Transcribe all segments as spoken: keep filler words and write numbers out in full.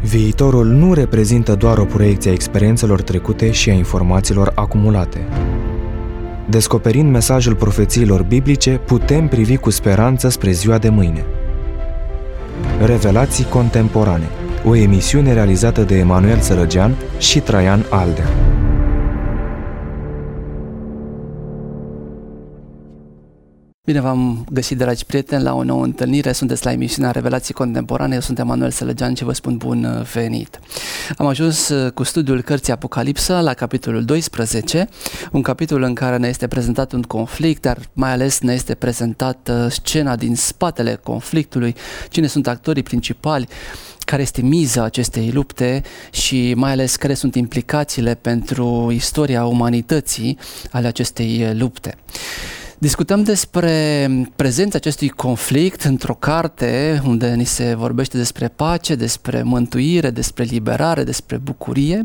Viitorul nu reprezintă doar o proiecție a experiențelor trecute și a informațiilor acumulate. Descoperind mesajul profețiilor biblice, putem privi cu speranță spre ziua de mâine. Revelații contemporane, o emisiune realizată de Emanuel Sărăgean și Traian Aldea. Bine v-am găsit, dragi prieteni, la o nouă întâlnire. Sunteți la emisiunea Revelații Contemporane. Eu sunt Emanuel Sărăgean și vă spun bun venit. Am ajuns cu studiul cărții Apocalipsa la capitolul doisprezece, un capitol în care ne este prezentat un conflict, dar mai ales ne este prezentată scena din spatele conflictului, cine sunt actorii principali, care este miza acestei lupte și mai ales care sunt implicațiile pentru istoria umanității ale acestei lupte. Discutăm despre prezența acestui conflict într-o carte unde ni se vorbește despre pace, despre mântuire, despre liberare, despre bucurie.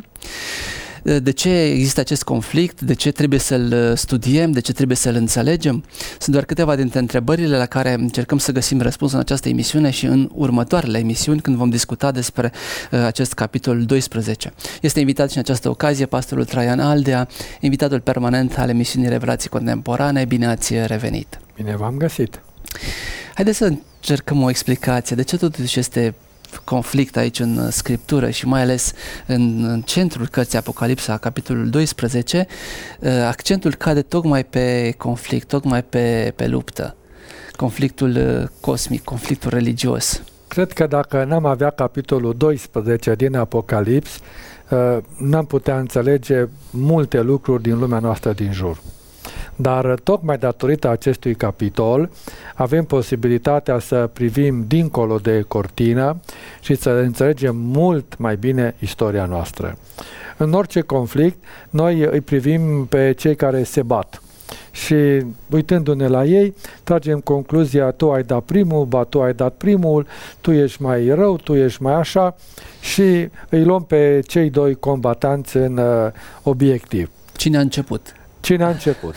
De ce există acest conflict? De ce trebuie să-l studiem? De ce trebuie să-l înțelegem? Sunt doar câteva dintre întrebările la care încercăm să găsim răspuns în această emisiune și în următoarele emisiuni, când vom discuta despre uh, acest capitol doisprezece. Este invitat și în această ocazie pastorul Traian Aldea, invitatul permanent al emisiunii Revelații Contemporane. Bine ați revenit! Bine v-am găsit! Haideți să încercăm o explicație. De ce totuși este conflict aici în Scriptură și mai ales în, în centrul cărții Apocalipsa, capitolul doisprezece, accentul cade tocmai pe conflict, tocmai pe, pe luptă, conflictul cosmic, conflictul religios. Cred că dacă n-am avea capitolul doisprezece din Apocalips, n-am putea înțelege multe lucruri din lumea noastră din jur. Dar tocmai datorită acestui capitol avem posibilitatea să privim dincolo de cortină și să înțelegem mult mai bine istoria noastră. În orice conflict, noi îi privim pe cei care se bat și uitându-ne la ei, tragem concluzia: tu ai dat primul, ba tu ai dat primul, tu ești mai rău, tu ești mai așa, și îi luăm pe cei doi combatanți în uh, obiectiv. Cine a început? Cine a început?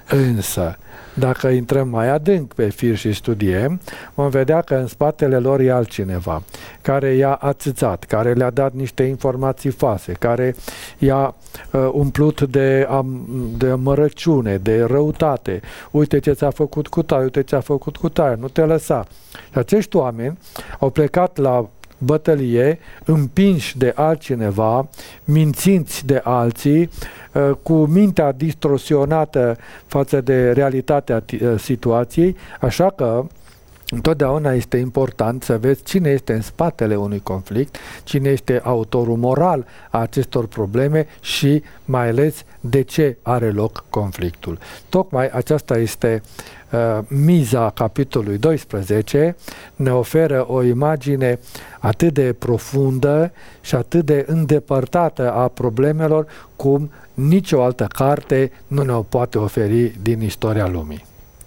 Însă, dacă intrăm mai adânc pe fir și studiem, vom vedea că în spatele lor e altcineva, care i-a ațățat, care le-a dat niște informații false, care i-a uh, umplut de, am, de amărăciune, de răutate. Uite ce ți-a făcut cu tare, uite ce a făcut cu tare, nu te lăsa. Și acești oameni au plecat la bătălie, împinși de altcineva, mințiți de alții, cu mintea distorsionată față de realitatea situației, așa că întotdeauna este important să vezi cine este în spatele unui conflict, cine este autorul moral a acestor probleme și mai ales de ce are loc conflictul. Tocmai aceasta este uh, miza capitolului doisprezece, ne oferă o imagine atât de profundă și atât de îndepărtată a problemelor cum nicio altă carte nu ne-o poate oferi din istoria lumii.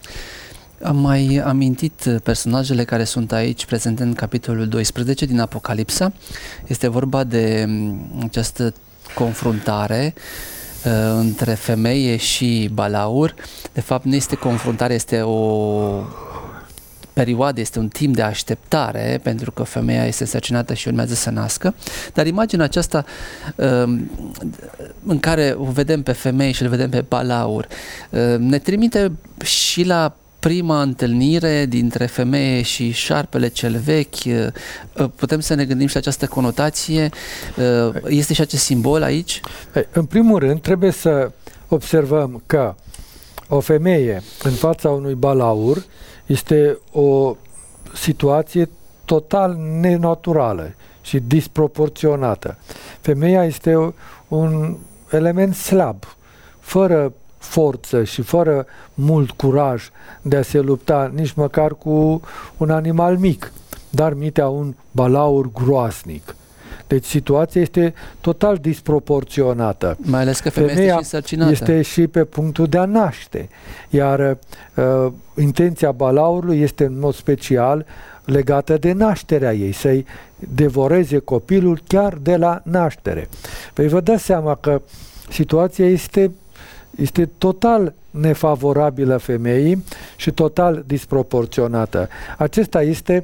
Am mai amintit personajele care sunt aici prezente în capitolul doisprezece din Apocalipsa. Este vorba de această confruntare uh, între femeie și balaur. De fapt, nu este confruntare, este o perioadă, este un timp de așteptare, pentru că femeia este însărcinată și urmează să nască. Dar imaginea aceasta uh, în care o vedem pe femeie și îl vedem pe balaur uh, ne trimite și la prima întâlnire dintre femeie și șarpele cel vechi. Putem să ne gândim și la această conotație. Este și acest simbol aici? În primul rând, trebuie să observăm că o femeie în fața unui balaur este o situație total nenaturală și disproporționată. Femeia este un element slab, fără forță și fără mult curaj de a se lupta nici măcar cu un animal mic, dar mitea un balaur groasnic. Deci situația este total disproporționată. Mai ales că femeia, femeia este și însărcinată. Este și pe punctul de a naște. Iar uh, intenția balaurului este în mod special legată de nașterea ei, să-i devoreze copilul chiar de la naștere. Păi vă dați seama că situația este este total nefavorabilă femeii și total disproporționată. Acesta este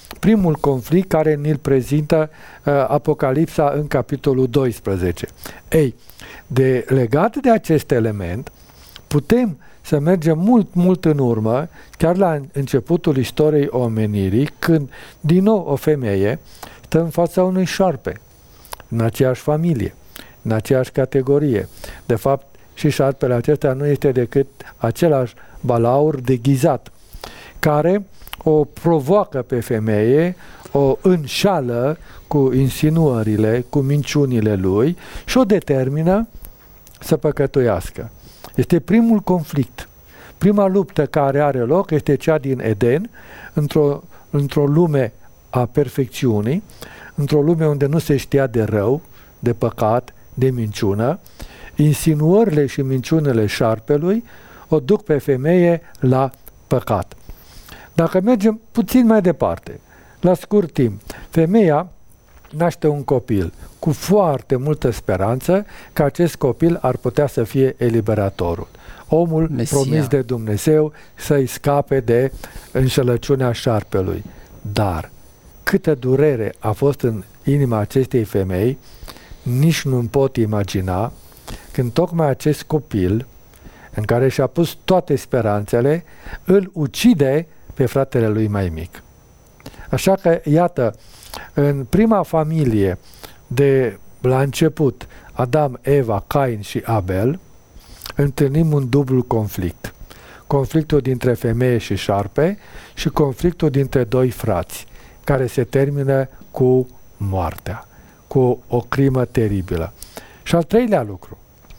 primul conflict care ne-l prezintă uh, Apocalipsa în capitolul doisprezece. Ei, de, legat de acest element, putem să mergem mult, mult în urmă, chiar la începutul istoriei omenirii, când din nou o femeie stă în fața unui șarpe, în aceeași familie, în aceeași categorie. De fapt, și șarpele acesta nu este decât același balaur deghizat, care o provoacă pe femeie, o înșală cu insinuările, cu minciunile lui și o determină să păcătuiască. Este primul conflict. Prima luptă care are loc este cea din Eden, într-o, într-o lume a perfecțiunii, într-o lume unde nu se știa de rău, de păcat, de minciună. Insinuările și minciunile șarpelui o duc pe femeie la păcat. Dacă mergem puțin mai departe, la scurt timp, femeia naște un copil cu foarte multă speranță că acest copil ar putea să fie eliberatorul. Omul Mesia. Promis de Dumnezeu să-i scape de înșelăciunea șarpelui. Dar câtă durere a fost în inima acestei femei, nici nu pot imagina când tocmai acest copil, în care și-a pus toate speranțele, îl ucide pe fratele lui mai mic. Așa că, iată, în prima familie de la început, Adam, Eva, Cain și Abel, întâlnim un dublu conflict. Conflictul dintre femeie și șarpe și conflictul dintre doi frați, care se termină cu moartea, cu o crimă teribilă. Și al treilea lucru,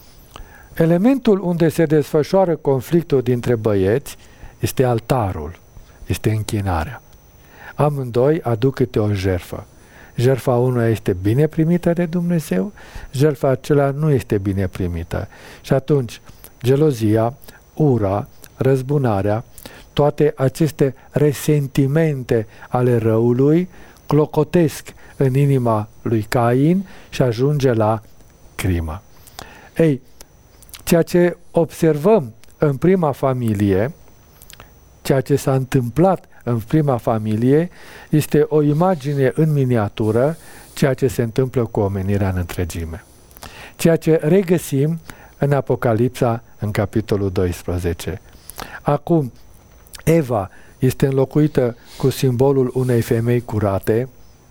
elementul unde se desfășoară conflictul dintre băieți este altarul, este închinarea. Amândoi aduc câte o jertfă. Jertfa unuia este bine primită de Dumnezeu, jertfa acelea nu este bine primită. Și atunci, gelozia, ura, răzbunarea, toate aceste resentimente ale răului clocotesc în inima lui Cain și ajunge la crimă. Ei, ceea ce observăm în prima familie, ceea ce s-a întâmplat în prima familie, este o imagine în miniatură, ceea ce se întâmplă cu omenirea în întregime. Ceea ce regăsim în Apocalipsa, în capitolul doisprezece. Acum, Eva este înlocuită cu simbolul unei femei curate,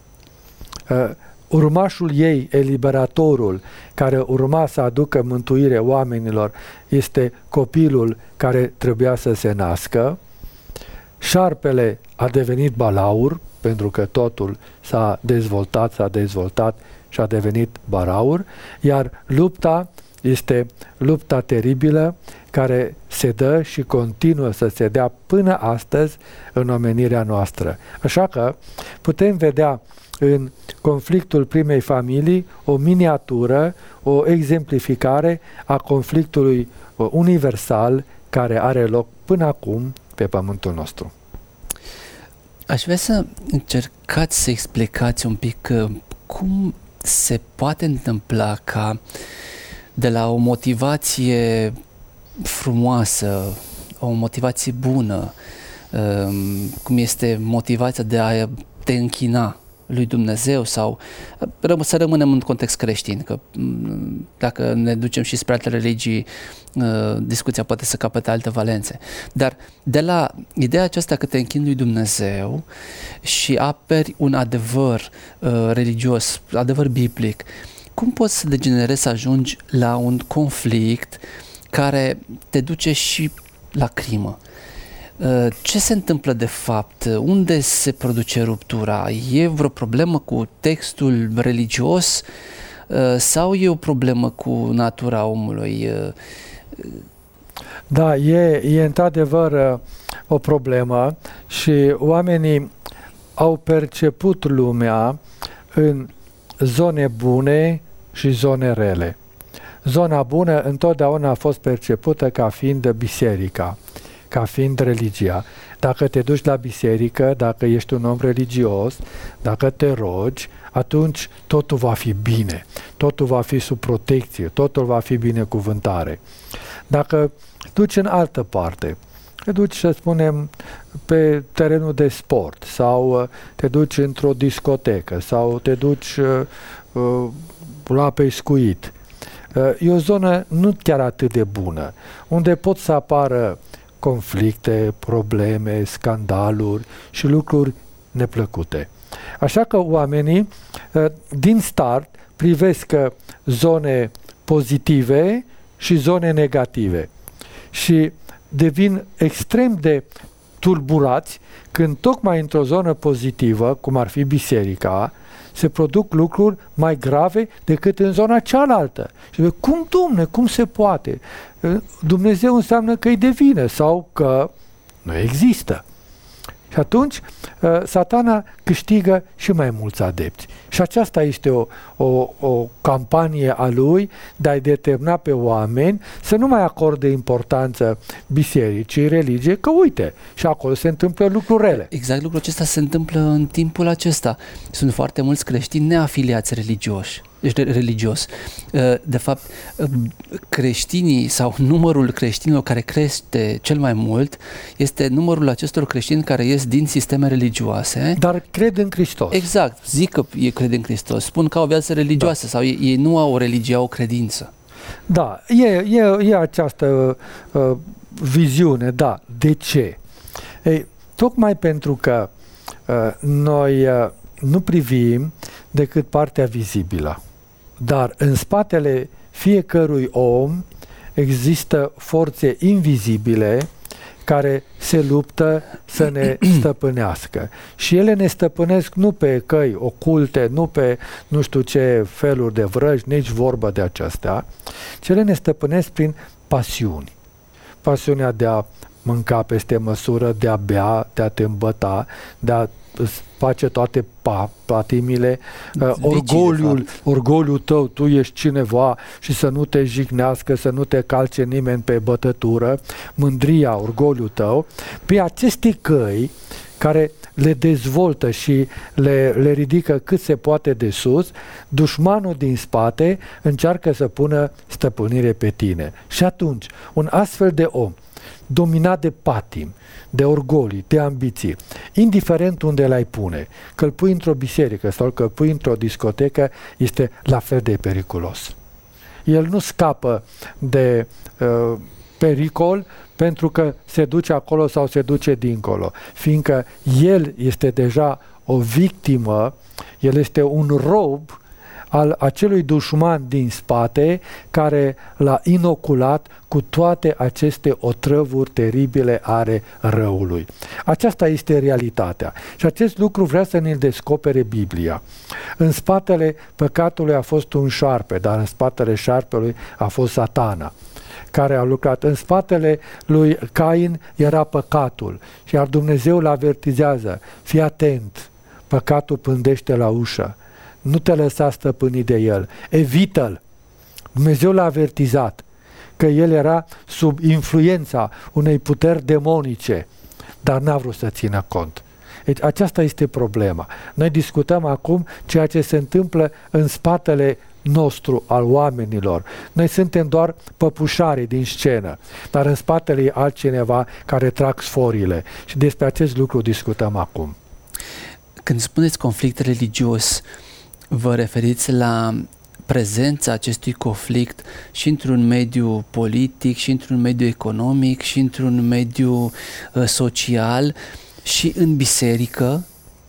uh, urmașul ei, eliberatorul, care urma să aducă mântuire oamenilor, este copilul care trebuia să se nască. Șarpele a devenit balaur, pentru că totul s-a dezvoltat, s-a dezvoltat și a devenit balaur, iar lupta este lupta teribilă care se dă și continuă să se dea până astăzi în omenirea noastră. Așa că putem vedea în conflictul primei familii o miniatură, o exemplificare a conflictului universal care are loc până acum pe pământul nostru. Aș vrea să încercați să explicați un pic uh, cum se poate întâmpla ca de la o motivație frumoasă, o motivație bună, uh, cum este motivația de a te închina lui Dumnezeu sau ră- să rămânem în context creștin, că dacă ne ducem și spre alte religii, uh, discuția poate să capete alte valențe. Dar de la ideea aceasta că te închini lui Dumnezeu și aperi un adevăr uh, religios, adevăr biblic, cum poți să degenerezi să ajungi la un conflict care te duce și la crimă? Ce se întâmplă de fapt? Unde se produce ruptura? E vreo problemă cu textul religios sau e o problemă cu natura omului? Da, e, e într-adevăr o problemă și oamenii au perceput lumea în zone bune și zone rele. Zona bună întotdeauna a fost percepută ca fiind biserica, ca fiind religia. Dacă te duci la biserică, dacă ești un om religios, dacă te rogi, atunci totul va fi bine, totul va fi sub protecție, totul va fi binecuvântare. Dacă duci în altă parte, te duci, să spunem, pe terenul de sport sau te duci într-o discotecă sau te duci uh, la pescuit. Uh, e o zonă nu chiar atât de bună, unde pot să apară conflicte, probleme, scandaluri și lucruri neplăcute. Așa că oamenii, uh, din start, privesc zone pozitive și zone negative și devin extrem de tulburați când tocmai într-o zonă pozitivă, cum ar fi biserica, se produc lucruri mai grave decât în zona cealaltă. Și de, cum, Dom'le, cum se poate? Dumnezeu înseamnă că e de vină sau că nu există. Și atunci Satana câștigă și mai mulți adepți. Și aceasta este o, o, o campanie a lui de a-i determina pe oameni să nu mai acorde importanță bisericii, religie, că uite, și acolo se întâmplă lucruri rele. Exact lucrul acesta se întâmplă în timpul acesta. Sunt foarte mulți creștini neafiliați religioși. Deci religios. De fapt, creștinii sau numărul creștinilor care crește cel mai mult este numărul acestor creștini care ies din sisteme religioase. Dar cred în Hristos. Exact. Zic că ei cred în Hristos. Spun că au o viață religioasă, da. Sau ei, ei nu au o religie, au o credință. Da, e, e, e această uh, viziune, da. De ce? Ei, tocmai pentru că uh, noi uh, nu privim decât partea vizibilă. Dar în spatele fiecărui om există forțe invizibile care se luptă să ne stăpânească. Și ele ne stăpânesc nu pe căi oculte, nu pe nu știu ce feluri de vrăji, nici vorbă de acestea, ci ele ne stăpânesc prin pasiuni. Pasiunea de a mânca peste măsură, de a bea, de a te îmbăta, de a face toate pa, patimile, uh, orgoliul, orgoliul tău, tu ești cineva și să nu te jignească, să nu te calce nimeni pe bătătură, mândria, orgoliul tău, pe aceste căi care le dezvoltă și le, le ridică cât se poate de sus, dușmanul din spate încearcă să pună stăpânire pe tine. Și atunci, un astfel de om, dominat de patim, de orgolii, de ambiții, indiferent unde l-ai pune, că îl pui într-o biserică sau că îl pui într-o discotecă, este la fel de periculos. El nu scapă de uh, pericol pentru că se duce acolo sau se duce dincolo, fiindcă el este deja o victimă, el este un rob al acelui dușman din spate care l-a inoculat cu toate aceste otrăvuri teribile ale răului. Aceasta este realitatea și acest lucru vrea să ne-l descopere Biblia. În spatele păcatului a fost un șarpe, dar în spatele șarpelui a fost Satana, care a lucrat. În spatele lui Cain era păcatul, și iar Dumnezeu îl avertizează: fii atent, păcatul pândește la ușă, nu te lăsa stăpânit de el, evită-l. Dumnezeu l-a avertizat că el era sub influența unei puteri demonice, dar n-a vrut să țină cont. Deci aceasta este problema. Noi discutăm acum ceea ce se întâmplă în spatele nostru al oamenilor. Noi suntem doar păpușarii din scenă, dar în spatele e altcineva care trag sforile și despre acest lucru discutăm acum. Când spuneți conflict religios, vă referiți la prezența acestui conflict și într-un mediu politic, și într-un mediu economic, și într-un mediu uh, social, și în biserică?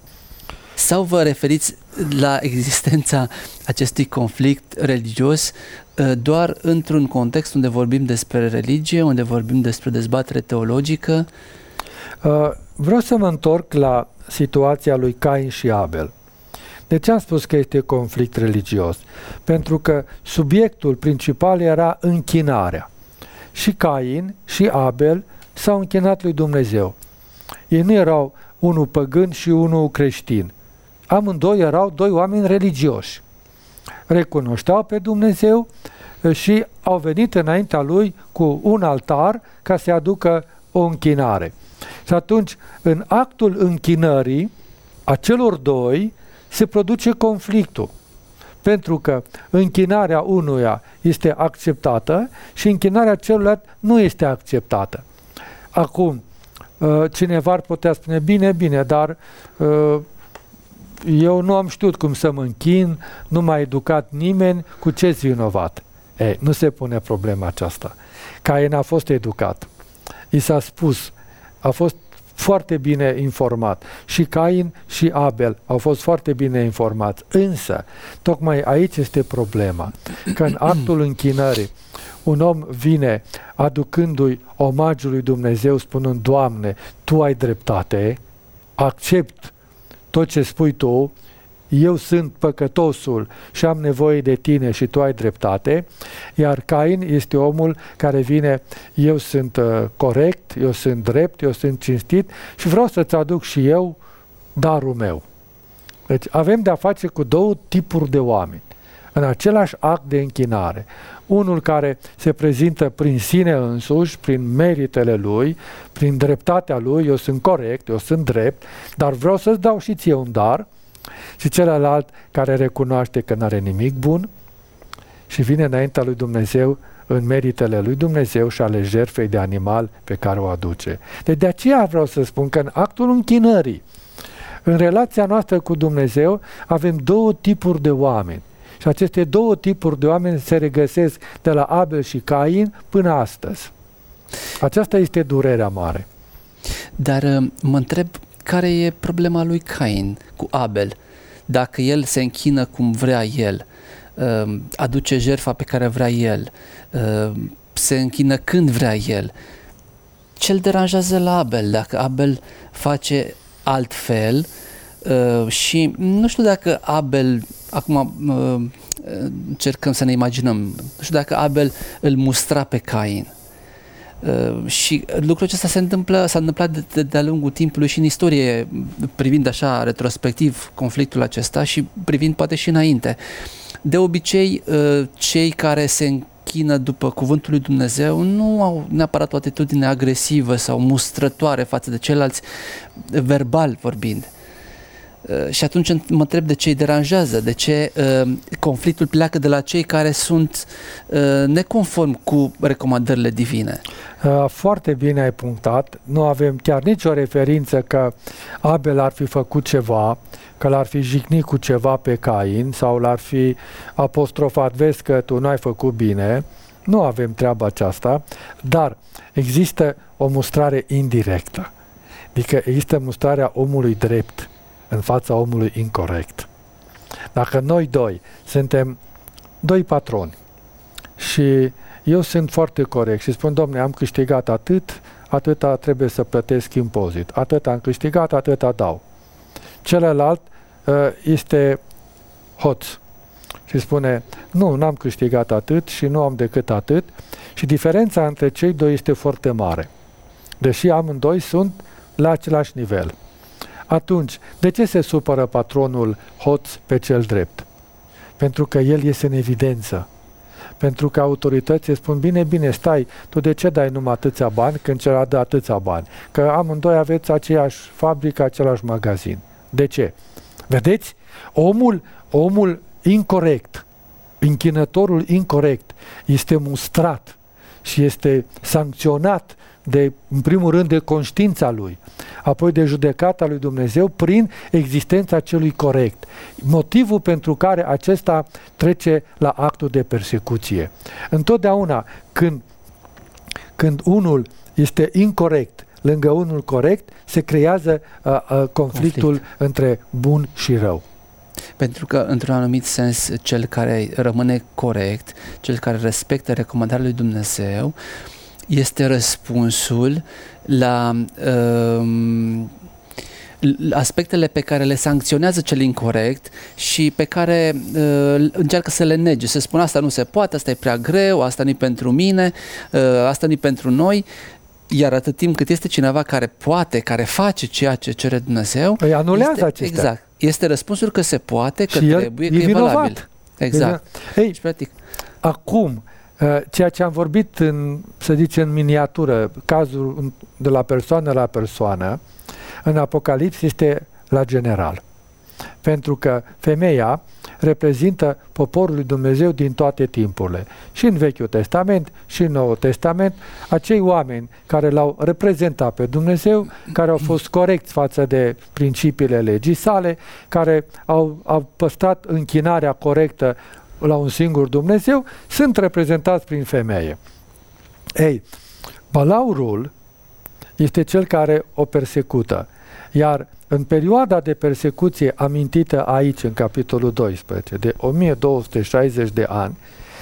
Sau vă referiți la existența acestui conflict religios uh, doar într-un context unde vorbim despre religie, unde vorbim despre dezbatere teologică? Uh, vreau să mă întorc la situația lui Cain și Abel. De ce am spus că este conflict religios? Pentru că subiectul principal era închinarea. Și Cain și Abel s-au închinat lui Dumnezeu. Ei nu erau unul păgân și unul creștin. Amândoi erau doi oameni religioși. Recunoșteau pe Dumnezeu și au venit înaintea lui cu un altar ca să aducă o închinare. Și atunci, în actul închinării a celor doi, se produce conflictul, pentru că închinarea unuia este acceptată și închinarea celuilalt nu este acceptată. Acum, cineva ar putea spune, bine, bine, dar eu nu am știut cum să mă închin, nu m-a educat nimeni, cu ce-s vinovat? Ei, nu se pune problema aceasta. Cain a fost educat. I s-a spus, a fost foarte bine informat. Și Cain și Abel au fost foarte bine informați. Însă, tocmai aici este problema. Că în actul închinării, un om vine aducându-i omagiul lui Dumnezeu, spunând, Doamne, Tu ai dreptate, accept tot ce spui Tu, eu sunt păcătosul și am nevoie de Tine și Tu ai dreptate, iar Cain este omul care vine, eu sunt uh, corect, eu sunt drept, eu sunt cinstit și vreau să-ți aduc și eu darul meu. Deci avem de-a face cu două tipuri de oameni în același act de închinare. Unul care se prezintă prin sine însuși, prin meritele lui, prin dreptatea lui, eu sunt corect, eu sunt drept, dar vreau să-ți dau și ție un dar, și celălalt care recunoaște că n-are nimic bun și vine înaintea lui Dumnezeu în meritele lui Dumnezeu și ale jertfei de animal pe care o aduce. Deci de aceea vreau să spun că în actul închinării, în relația noastră cu Dumnezeu, avem două tipuri de oameni. Și aceste două tipuri de oameni se regăsesc de la Abel și Cain până astăzi. Aceasta este durerea mare. Dar mă întreb, care e problema lui Cain cu Abel? Dacă el se închină cum vrea el, aduce jertfa pe care vrea el, se închină când vrea el, ce-l deranjează la Abel? Dacă Abel face altfel și nu știu dacă Abel, acum încercăm să ne imaginăm, nu știu dacă Abel îl mustra pe Cain. Uh, și lucrul acesta se întâmplă, s-a întâmplat de, de, de-a lungul timpului și în istorie, privind așa retrospectiv conflictul acesta și privind poate și înainte. De obicei, uh, cei care se închină după cuvântul lui Dumnezeu nu au neapărat o atitudine agresivă sau mustrătoare față de ceilalți, verbal vorbind. Uh, și atunci mă întreb de ce îi deranjează, de ce uh, conflictul pleacă de la cei care sunt uh, neconform cu recomandările divine. Uh, foarte bine ai punctat. Nu avem chiar nicio referință că Abel ar fi făcut ceva, că l-ar fi jignit cu ceva pe Cain sau l-ar fi apostrofat, vezi că tu n-ai făcut bine. Nu avem treaba aceasta, dar există o mustrare indirectă. Adică există mustrarea omului drept în fața omului incorect. Dacă noi doi suntem doi patroni și eu sunt foarte corect și spun, Domne, am câștigat atât, atâta trebuie să plătesc impozit, atât am câștigat, atâta dau. Celălalt uh, este hoț și spune, nu, n-am câștigat atât și nu am decât atât și diferența între cei doi este foarte mare. Deși amândoi sunt la același nivel. Atunci, de ce se supără patronul hoț pe cel drept? Pentru că el iese în evidență. Pentru că autoritățile spun, bine, bine, stai, tu de ce dai numai atâția bani când celălalt dă atâția bani? Că amândoi aveți aceeași fabrică, același magazin. De ce? Vedeți? Omul, omul incorect, închinătorul incorect, este mustrat și este sancționat de, în primul rând, de conștiința lui, apoi de judecata lui Dumnezeu prin existența celui corect. Motivul pentru care acesta trece la actul de persecuție. Întotdeauna când, când unul este incorect lângă unul corect, se creează uh, uh, conflictul Conflict. între bun și rău. Pentru că, într-un anumit sens, cel care rămâne corect, cel care respectă recomandarea lui Dumnezeu, este răspunsul la uh, aspectele pe care le sancționează cel incorect și pe care uh, încearcă să le nege, să spună asta nu se poate, asta e prea greu, asta nu-i pentru mine, uh, asta nu-i pentru noi, iar atât timp cât este cineva care poate, care face ceea ce cere Dumnezeu, îi anulează este, acestea. Exact, este răspunsul că se poate, că și trebuie, că e valabil. Exact. Ei, și practic, acum, ceea ce am vorbit, în, să zicem, în miniatură, cazul de la persoană la persoană, în Apocalips este la general. Pentru că femeia reprezintă poporul lui Dumnezeu din toate timpurile. Și în Vechiul Testament, și în Noul Testament, acei oameni care l-au reprezentat pe Dumnezeu, care au fost corecți față de principiile legii sale, care au, au păstrat închinarea corectă la un singur Dumnezeu, sunt reprezentați prin femeie. Ei, Balaurul este cel care o persecută, iar în perioada de persecuție amintită aici, în capitolul doisprezece, de o mie două sute șaizeci de ani,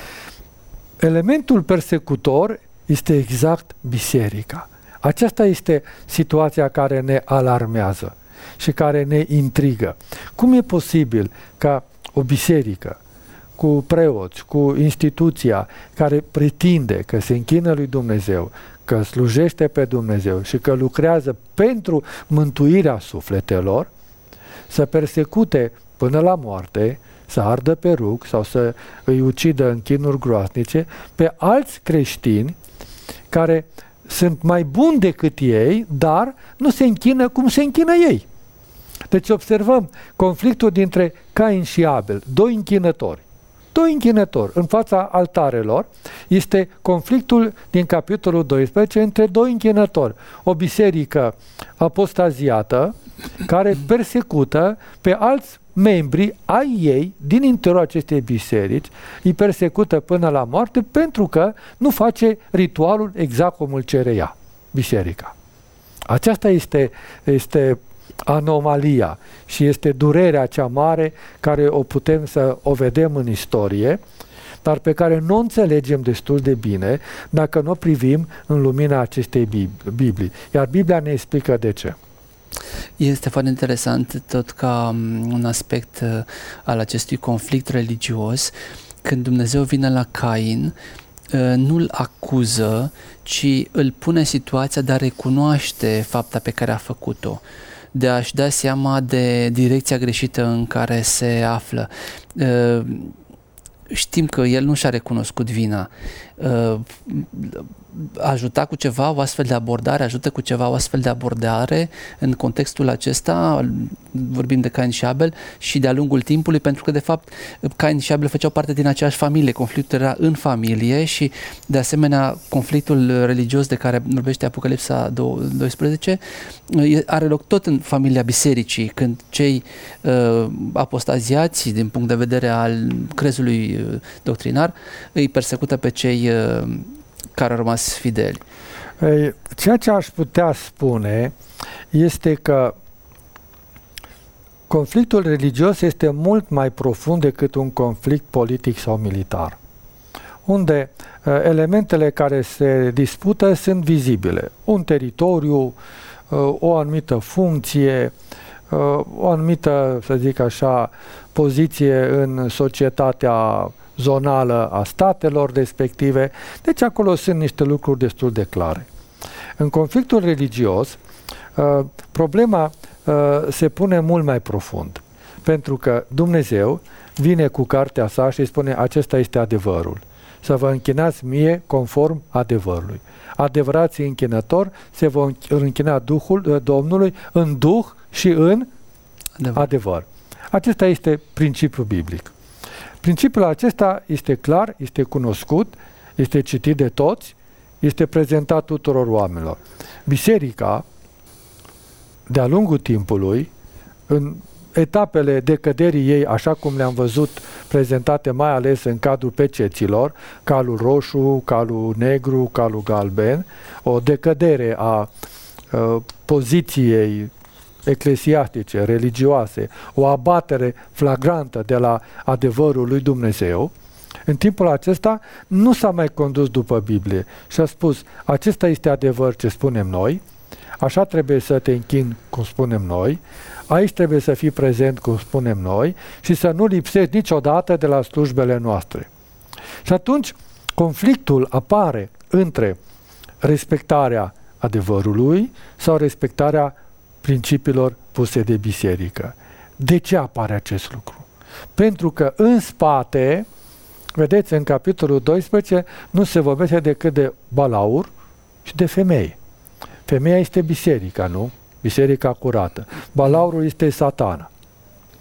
elementul persecutor este exact biserica. Aceasta este situația care ne alarmează și care ne intrigă. Cum e posibil ca o biserică cu preoți, cu instituția care pretinde că se închină lui Dumnezeu, că slujește pe Dumnezeu și că lucrează pentru mântuirea sufletelor, să persecute până la moarte, să ardă pe rug sau să îi ucidă în chinuri groaznice pe alți creștini care sunt mai buni decât ei, dar nu se închină cum se închină ei. Deci observăm conflictul dintre Cain și Abel, doi închinători. Doi închinători în fața altarelor, este conflictul din capitolul doisprezece între doi închinători. O biserică apostaziată care persecută pe alți membri ai ei din interiorul acestei biserici, îi persecută până la moarte pentru că nu face ritualul exact cum îl cere ea, biserica. Aceasta este, este anomalia și este durerea cea mare care o putem să o vedem în istorie, dar pe care nu o înțelegem destul de bine dacă nu o privim în lumina acestei Biblii. Iar Biblia ne explică de ce. Este foarte interesant tot ca un aspect al acestui conflict religios, când Dumnezeu vine la Cain, nu-l acuză, ci îl pune în situația de a recunoaște fapta pe care a făcut-o, de a-și da seama de direcția greșită în care se află. Știm că el nu și-a recunoscut vina. Ajuta cu ceva o astfel de abordare, ajută cu ceva o astfel de abordare în contextul acesta, vorbim de Cain și Abel, și de-a lungul timpului, pentru că de fapt Cain și Abel făceau parte din aceeași familie, conflictul era în familie și de asemenea conflictul religios de care vorbește Apocalipsa doisprezece are loc tot în familia bisericii, când cei uh, apostaziați din punct de vedere al crezului doctrinar îi persecută pe cei uh, care au rămas fideli. Ceea ce aș putea spune este că conflictul religios este mult mai profund decât un conflict politic sau militar, unde uh, elementele care se dispută sunt vizibile. Un teritoriu, uh, o anumită funcție, uh, o anumită, să zic așa, poziție în societatea zonală a statelor respective. Deci acolo sunt niște lucruri destul de clare. În conflictul religios, uh, problema uh, se pune mult mai profund, pentru că Dumnezeu vine cu cartea sa și spune: acesta este adevărul. Să vă închinați mie conform adevărului. Adevărații închinători se vor închina Duhul uh, Domnului în Duh și în adevăr. adevăr. Acesta este principiul biblic. Principiul acesta este clar, este cunoscut, este citit de toți, este prezentat tuturor oamenilor. Biserica, de-a lungul timpului, în etapele decăderii ei, așa cum le-am văzut prezentate mai ales în cadrul peceților, calul roșu, calul negru, calul galben, o decădere a, a poziției eclesiastice, religioase, o abatere flagrantă de la adevărul lui Dumnezeu, în timpul acesta nu s-a mai condus după Biblie și a spus: acesta este adevăr ce spunem noi, așa trebuie să te închini cum spunem noi, aici trebuie să fii prezent cum spunem noi și să nu lipsești niciodată de la slujbele noastre. Și atunci conflictul apare între respectarea adevărului sau respectarea principiilor puse de biserică. De ce apare acest lucru? Pentru că în spate, vedeți, în capitolul doisprezece nu se vorbește decât de Balaur și de femeie. Femeia este biserica, nu? Biserica curată. Balaurul este Satana.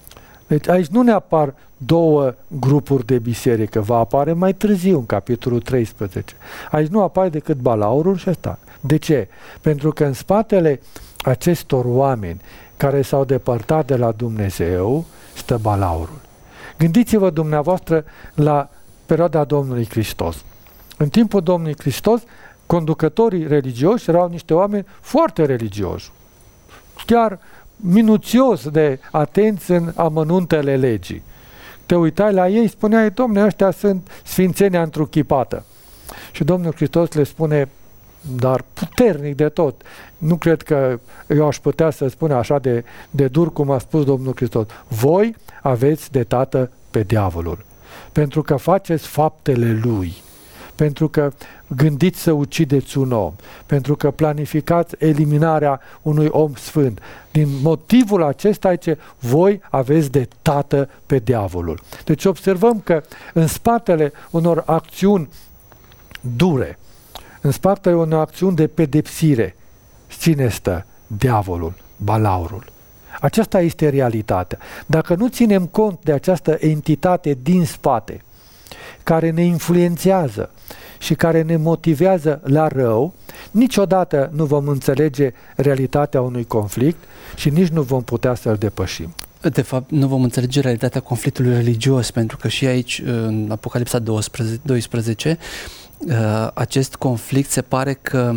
Deci aici nu ne apar două grupuri de biserică, va apare mai târziu în capitolul treisprezece. Aici nu apare decât balaurul și ăsta. De ce? Pentru că în spatele acestor oameni care s-au depărtat de la Dumnezeu stă balaurul. Gândiți-vă dumneavoastră la perioada Domnului Hristos. În timpul Domnului Hristos, conducătorii religioși erau niște oameni foarte religioși, chiar minuțios de atenți în amănuntele legii. Te uitai la ei, spuneai, Dom'le, ăștia sunt sfințenia întruchipată. Și Domnul Hristos le spune, dar puternic de tot. Nu cred că eu aș putea să spun așa de, de dur cum a spus Domnul Hristos. Voi aveți de tată pe diavolul, pentru că faceți faptele lui, pentru că gândiți să ucideți un om, pentru că planificați eliminarea unui om sfânt. Din motivul acesta, ce voi aveți de tată pe diavolul. Deci observăm că în spatele unor acțiuni dure, în spatele unor acțiuni de pedepsire, cine stă? Diavolul, balaurul. Aceasta este realitatea. Dacă nu ținem cont de această entitate din spate, care ne influențează și care ne motivează la rău, niciodată nu vom înțelege realitatea unui conflict și nici nu vom putea să-l depășim. De fapt, nu vom înțelege realitatea conflictului religios, pentru că și aici, în Apocalipsa doisprezece, acest conflict se pare că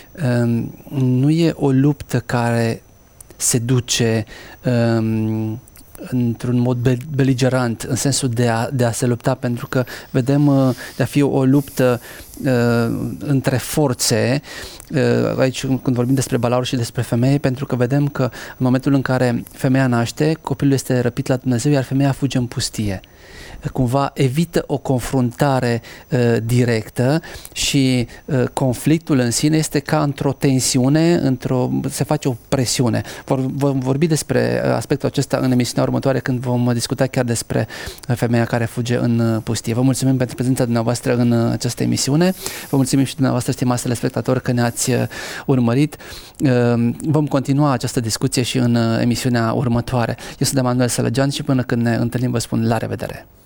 nu e o luptă care se duce um, într-un mod beligerant, în sensul de a, de a se lupta, pentru că vedem uh, de a fi o, o luptă uh, între forțe, uh, aici când vorbim despre balaur și despre femeie, pentru că vedem că în momentul în care femeia naște, copilul este răpit la Dumnezeu, iar femeia fuge în pustie. Cumva evită o confruntare uh, directă și uh, conflictul în sine este ca într-o tensiune, într-o, se face o presiune. Vor, vom vorbi despre aspectul acesta în emisiunea următoare, când vom discuta chiar despre femeia care fuge în pustie. Vă mulțumim pentru prezența dumneavoastră în această emisiune. Vă mulțumim și dumneavoastră, stimați telespectatori, că ne-ați urmărit. Uh, vom continua această discuție și în emisiunea următoare. Eu sunt Emanuel Sălăgean și până când ne întâlnim vă spun la revedere!